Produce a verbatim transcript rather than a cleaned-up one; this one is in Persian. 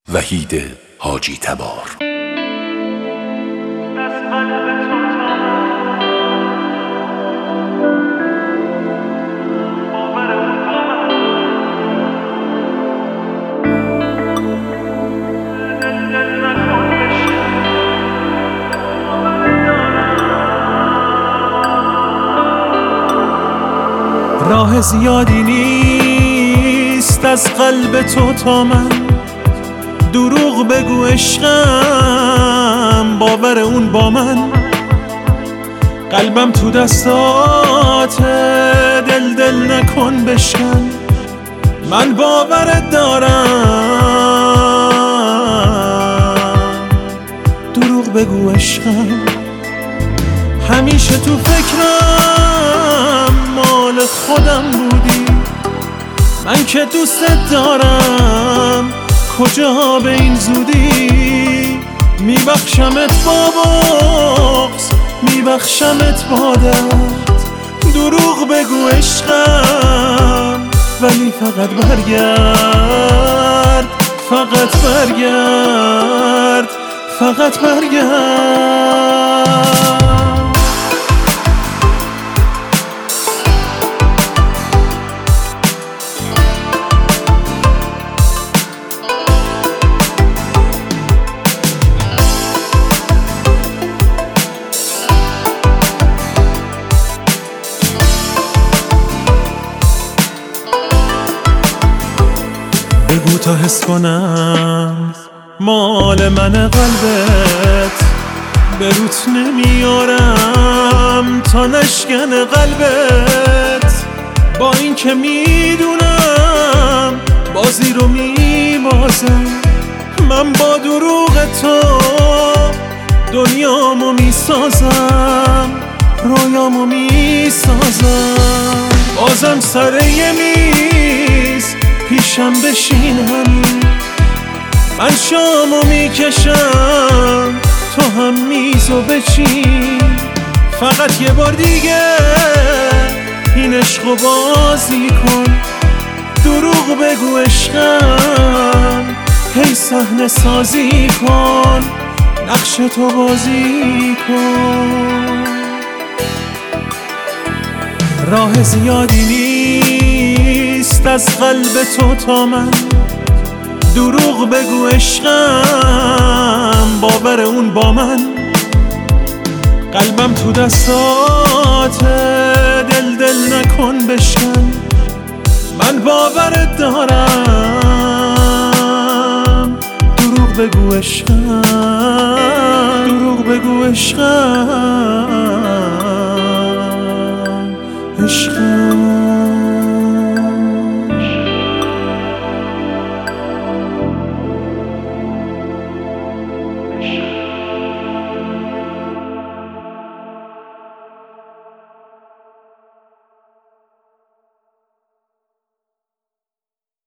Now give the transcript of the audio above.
وحید حاجی تبار. راه زیادی نیست از قلب تو تا من، دروغ بگو عشقم، باور اون با من. قلبم تو دستات، دل دل نکن بشکن، من باورت دارم. دروغ بگو عشقم، همیشه تو فکرم، مال خودم بودی، من که دوستت دارم، کجا به این زودی. میبخشمت با بغض، میبخشمت با درد، دروغ بگو عشقم، ولی فقط برگرد، فقط برگرد، فقط برگرد. بگو تا حس کنم مال من قلبت، به روت نمیارم تا نشکن قلبت. با این که میدونم بازی رو میبازم، من با دروغ تو دنیامو میسازم، رویامو میسازم. بازم سر یه میز پیشم بشین همین، من شامو میکشم، تو هم میزو بچین. فقط یه بار دیگه این عشقو بازی کن، دروغ بگو عشقم، هی صحنه سازی کن، نقش تو بازی کن. راه زیادی نیست از قلب تو تا من، دروغ بگو عشقم، باور اون با من. قلبم تو دستات، دل دل نکن بشکن، من باورت دارم. دروغ بگو عشقم، دروغ بگو عشقم.